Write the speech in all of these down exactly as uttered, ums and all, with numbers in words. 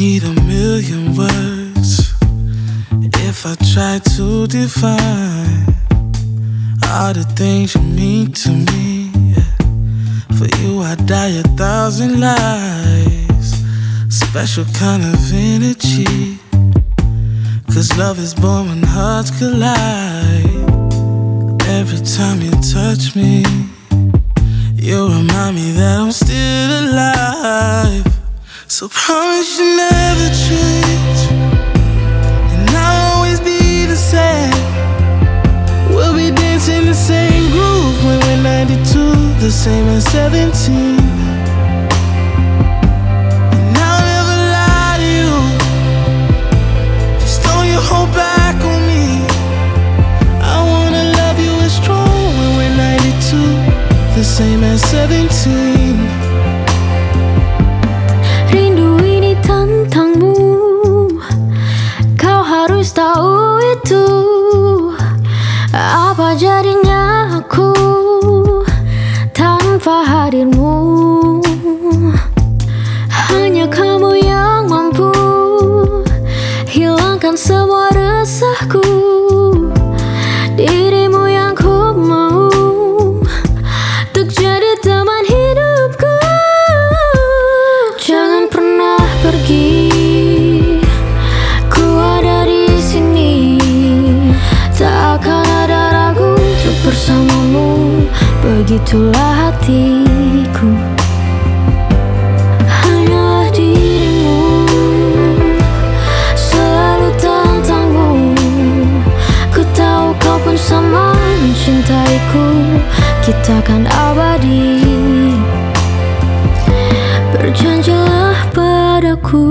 need a million words if I try to define all the things you mean to me. For you I'd die a thousand lives. Special kind of energy, 'cause love is born when hearts collide. Every time you touch me, you remind me that I'm still alive. So promise you never change, and I'll always be the same. We'll be dancing the same groove when we're ninety-two, the same as seventeen. And I'll never lie to you, just don't you hold back on me. I wanna love you as strong when we're ninety-two, the same as seventeen. Rindu ini tentangmu, kau harus tahu itu. Apa jadinya aku tanpa hadirmu? Hanya kamu yang mampu hilangkan semua resahku. Dirimu yang ku mau untuk jadi teman hidupku. Jangan pernah pergi, ku ada di sini. Tak akan ada ragu untuk bersamamu, begitulah hatiku. Hanyalah dirimu, selalu tentangmu. Ku tahu kau pun sama mencintaiku, kita kan abadi. Berjanjilah padaku,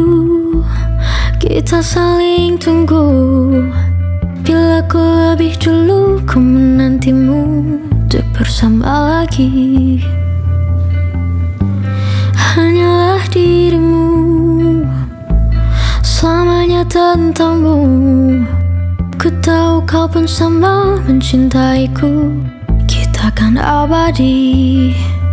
kita saling tunggu. Bila ku lebih dulu, ku menantimu untuk bersama lagi. Hanyalah dirimu, selamanya tentangmu. Ku tahu kau pun sama mencintaiku, kita kan abadi.